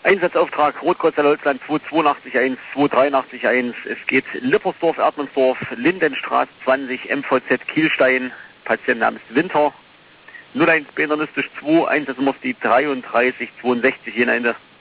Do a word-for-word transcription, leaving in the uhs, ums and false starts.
Einsatzauftrag Rotkreuz-Holzland zwei zwei acht eins, zwei drei acht eins. Es geht Lippersdorf, Erdmannsdorf, Lindenstraße zwanzig, M V Z Kielstein, Patient namens Winter. null eins internistisch zwei, Einsatznummer die dreiunddreißig zweiundsechzig, jener Ende.